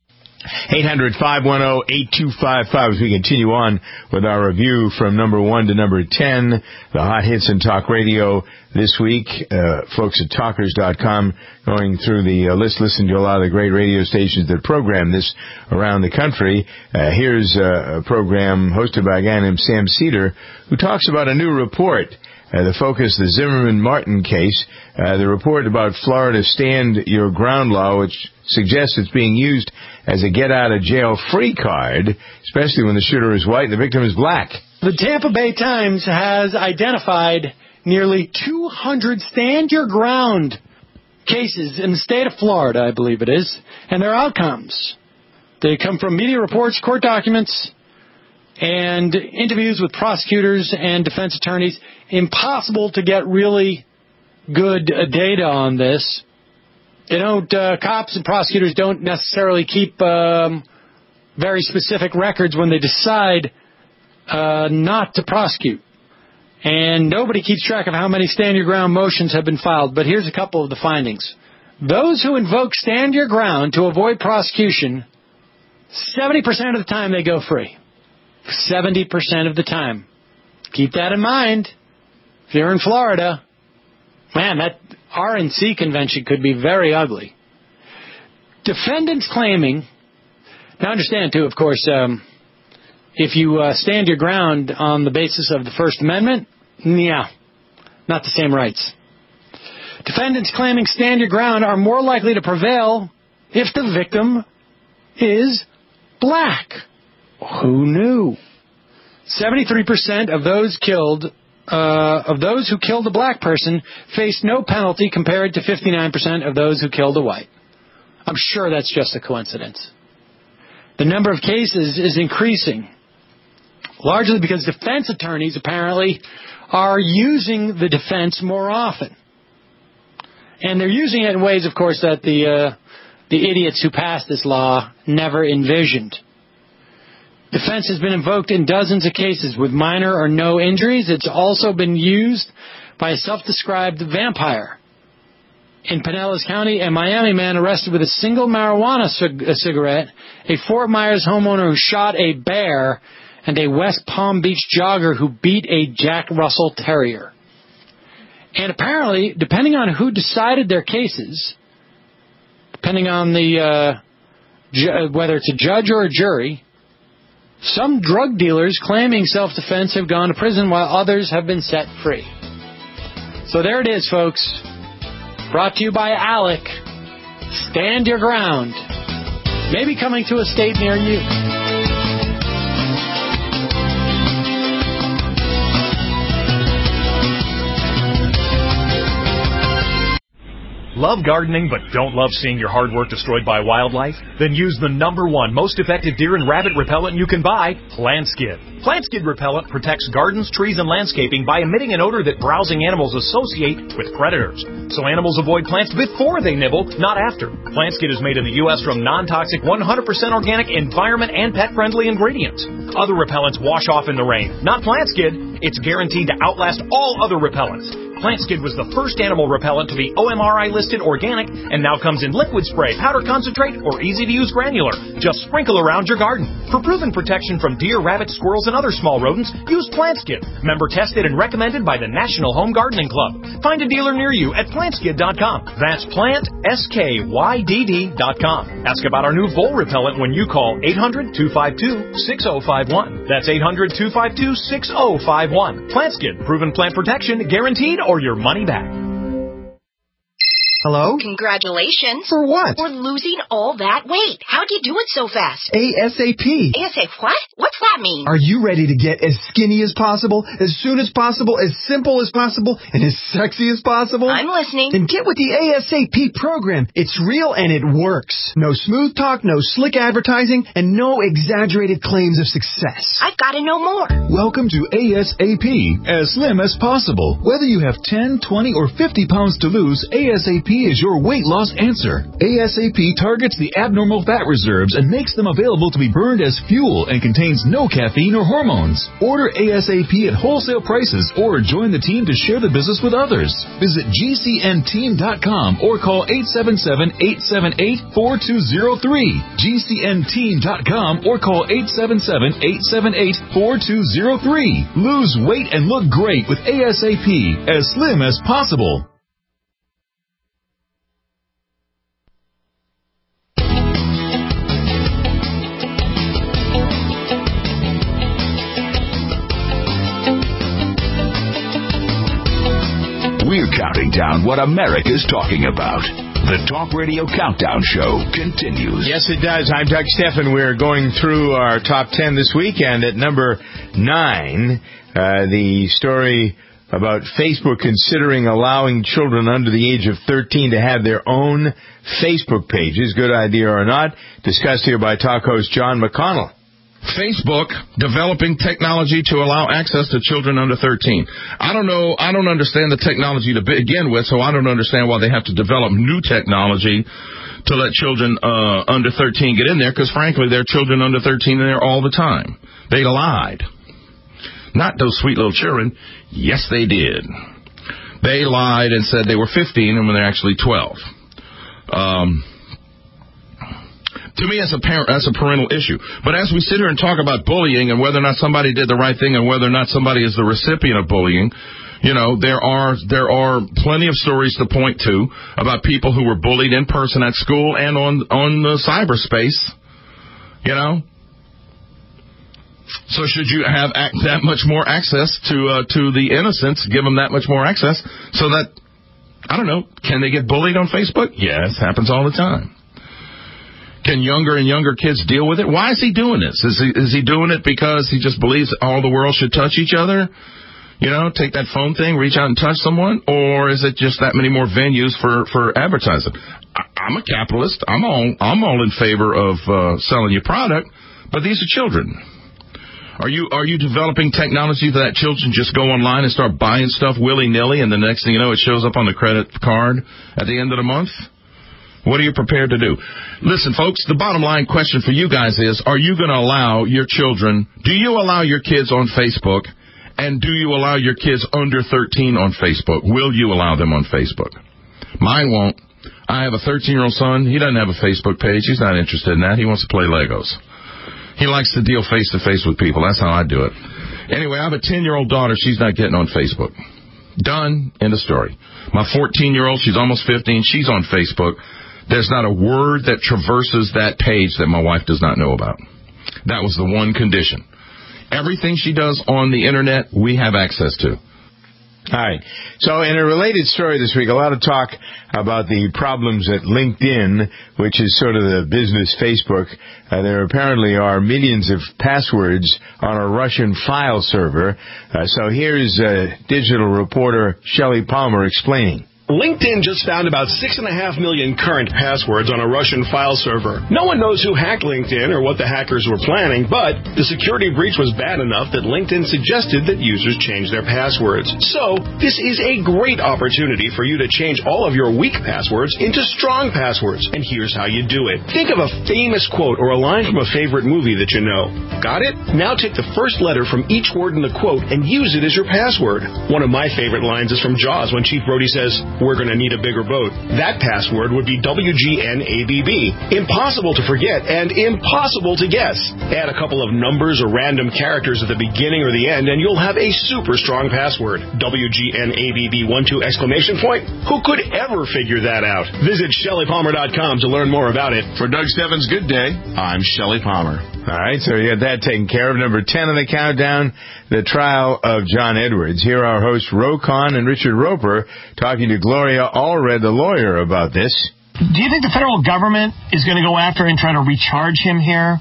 Speaker 11: 800-510-8255 as we continue on with our review from number 1 to number 10, the hot hits in talk radio this week. Folks at talkers.com going through the list, listening to a lot of the great radio stations that program this around the country. Here's a program hosted by a guy named Sam Cedar who talks about a new report. The focus, the Zimmerman-Martin case, the report about Florida's Stand Your Ground law, which suggests it's being used as a get-out-of-jail-free card, especially when the shooter is white and the victim is black.
Speaker 10: The Tampa Bay Times has identified nearly 200 stand-your-ground cases in the state of Florida, I believe it is, and their outcomes. They come from media reports, court documents, and interviews with prosecutors and defense attorneys. Impossible to get really good data on this. They don't, cops and prosecutors don't necessarily keep very specific records when they decide not to prosecute. And nobody keeps track of how many stand your ground motions have been filed. But here's a couple of the findings. Those who invoke stand your ground to avoid prosecution, 70% of the time they go free. 70% of the time. Keep that in mind. If you're in Florida, man, that RNC convention could be very ugly. Defendants claiming, now understand too, of course, if you stand your ground on the basis of the First Amendment, yeah, not the same rights. Defendants claiming stand your ground are more likely to prevail if the victim is black. Who knew? 73% of those killed, of those who killed a black person faced no penalty compared to 59% of those who killed a white. I'm sure that's just a coincidence. The number of cases is increasing, largely because defense attorneys apparently are using the defense more often. And they're using it in ways, of course, that the idiots who passed this law never envisioned. Defense has been invoked in dozens of cases with minor or no injuries. It's also been used by a self-described vampire. In Pinellas County, a Miami man arrested with a single marijuana cigarette, a Fort Myers homeowner who shot a bear, and a West Palm Beach jogger who beat a Jack Russell Terrier. And apparently, depending on who decided their cases, depending on the whether it's a judge or a jury, some drug dealers claiming self-defense have gone to prison while others have been set free. So there it is, folks. Brought to you by ALEC. Stand your ground. Maybe coming to a state near you.
Speaker 6: Love gardening but don't love seeing your hard work destroyed by wildlife? Then use the #1 most effective deer and rabbit repellent you can buy, PlantSkid. PlantSkid repellent protects gardens, trees, and landscaping by emitting an odor that browsing animals associate with predators. So animals avoid plants before they nibble, not after. PlantSkid is made in the U.S. from non-toxic, 100% organic, environment, and pet-friendly ingredients. Other repellents wash off in the rain. Not PlantSkid. It's guaranteed to outlast all other repellents. PlantSkid was the first animal repellent to be OMRI listed organic and now comes in liquid spray, powder concentrate, or easy-to-use granular. Just sprinkle around your garden. For proven protection from deer, rabbits, squirrels, and other small rodents, use PlantSkid. Member tested and recommended by the National Home Gardening Club. Find a dealer near you at plantskid.com. That's PlantSkydd.com. Ask about our new vole repellent when you call 800-252-6051. That's 800-252-6051. PlantSkid. Proven plant protection, guaranteed, or your money back.
Speaker 7: Hello?
Speaker 13: Congratulations.
Speaker 7: For what?
Speaker 13: For losing all that weight. How'd you do it so fast?
Speaker 7: ASAP.
Speaker 13: ASAP what? What's that mean?
Speaker 7: Are you ready to get as skinny as possible, as soon as possible, as simple as possible, and as sexy as possible?
Speaker 13: I'm listening.
Speaker 7: Then get with the ASAP program. It's real and it works. No smooth talk, no slick advertising, and no exaggerated claims of success.
Speaker 13: I've got to know more.
Speaker 24: Welcome to ASAP, as slim as possible. Whether you have 10, 20, or 50 pounds to lose, ASAP is your weight loss answer. ASAP targets the abnormal fat reserves and makes them available to be burned as fuel and contains no caffeine or hormones. Order ASAP at wholesale prices or join the team to share the business with others. Visit GCNteam.com or call 877-878-4203. GCNteam.com or call 877-878-4203. Lose weight and look great with ASAP, as slim as possible. We're counting down what America's talking about. The Talk Radio Countdown Show continues.
Speaker 11: Yes, it does. I'm Doug Steffen. We're going through our top 10 this week, and at number 9, the story about Facebook considering allowing children under the age of 13 to have their own Facebook pages. Good idea or not? Discussed here by talk host John McConnell.
Speaker 14: Facebook developing technology to allow access to children under 13. I don't understand the technology to begin with, so I don't understand why they have to develop new technology to let children under 13 get in there, because frankly, there are children under 13 in there all the time. They lied. Not those sweet little children. Yes, they did. They lied and said they were 15 and when they're actually 12. To me, that's a parental issue. But as we sit here and talk about bullying and whether or not somebody did the right thing and whether or not somebody is the recipient of bullying, you know, there are plenty of stories to point to about people who were bullied in person at school and on the cyberspace, you know. So should you have that much more access to the innocents, give them that much more access so that, I don't know, can they get bullied on Facebook? Yes, happens all the time. Can younger and younger kids deal with it? Why is he doing this? Is he doing it because he just believes all the world should touch each other? You know, take that phone thing, reach out and touch someone? Or is it just that many more venues for advertising? I'm a capitalist. I'm all in favor of selling your product, but these are children. Are you developing technology that children just go online and start buying stuff willy-nilly, and the next thing you know, it shows up on the credit card at the end of the month? What are you prepared to do? Listen, folks, the bottom line question for you guys is, are you going to allow your children, do you allow your kids on Facebook And do you allow your kids under 13 on Facebook? Will you allow them on Facebook? Mine won't. I have a 13-year-old son. He doesn't have a Facebook page. He's not interested in that. He wants to play Legos. He likes to deal face-to-face with people. That's how I do it. Anyway, I have a 10-year-old daughter. She's not getting on Facebook. Done. End of story. My 14-year-old, she's almost 15. She's on Facebook. There's not a word that traverses that page that my wife does not know about. That was the one condition. Everything she does on the Internet, we have access to.
Speaker 11: All right. So in a related story this week, a lot of talk about the problems at LinkedIn, which is sort of the business Facebook. There apparently are millions of passwords on a Russian file server. So here's digital reporter Shelley Palmer explaining.
Speaker 5: LinkedIn just found about 6.5 million current passwords on a Russian file server. No one knows who hacked LinkedIn or what the hackers were planning, but the security breach was bad enough that LinkedIn suggested that users change their passwords. So, this is a great opportunity for you to change all of your weak passwords into strong passwords. And here's how you do it. Think of a famous quote or a line from a favorite movie that you know. Got it? Now take the first letter from each word in the quote and use it as your password. One of my favorite lines is from Jaws when Chief Brody says, "We're going to need a bigger boat." That password would be WGNABB. Impossible to forget and impossible to guess. Add a couple of numbers or random characters at the beginning or the end and you'll have a super strong password. WGNABB12 exclamation point. Who could ever figure that out? Visit ShelleyPalmer.com to learn more about it.
Speaker 14: For Doug Stebbins' Good Day, I'm Shelley Palmer.
Speaker 11: All right, so you got that taken care of. Number 10 on the countdown, the trial of John Edwards. Here are our hosts, Ro Khan and Richard Roper, talking to Gloria Allred, the lawyer, about this.
Speaker 8: Do you think the federal government is going to go after and try to recharge him here?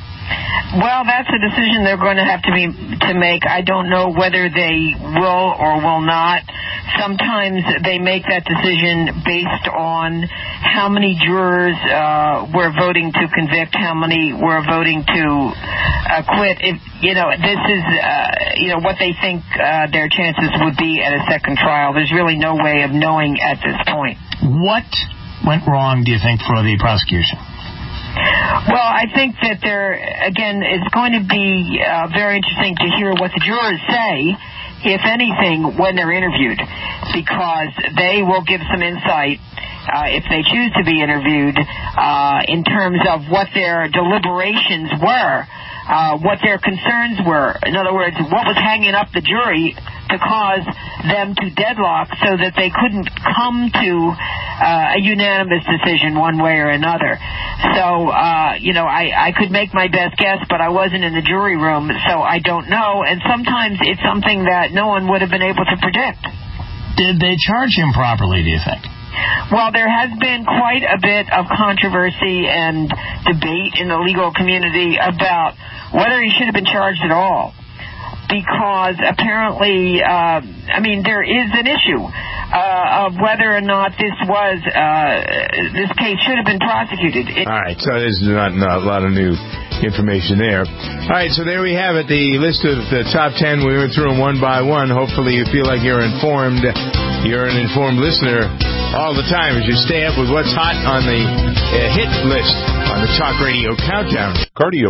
Speaker 9: Well, that's a decision they're going to have to make. I don't know whether they will or will not. Sometimes they make that decision based on how many jurors were voting to convict, how many were voting to acquit. If this is what they think their chances would be at a second trial. There's really no way of knowing at this point.
Speaker 8: What went wrong, do you think, for the prosecution?
Speaker 9: Well, I think that it's going to be very interesting to hear what the jurors say, if anything, when they're interviewed, because they will give some insight, if they choose to be interviewed, in terms of what their deliberations were, what their concerns were. In other words, what was hanging up the jury to cause them to deadlock so that they couldn't come to a unanimous decision one way or another. So, I could make my best guess, but I wasn't in the jury room, so I don't know. And sometimes it's something that no one would have been able to predict.
Speaker 8: Did they charge him properly, do you think?
Speaker 9: Well, there has been quite a bit of controversy and debate in the legal community about whether he should have been charged at all. Because apparently, there is an issue of whether or not this case should have been prosecuted.
Speaker 11: All right, so there's not a lot of new information there. All right, so there we have it, the list of the top 10. We went through them one by one. Hopefully you feel like you're informed. You're an informed listener all the time as you stay up with what's hot on the hit list on the Talk Radio Countdown.
Speaker 24: Cardio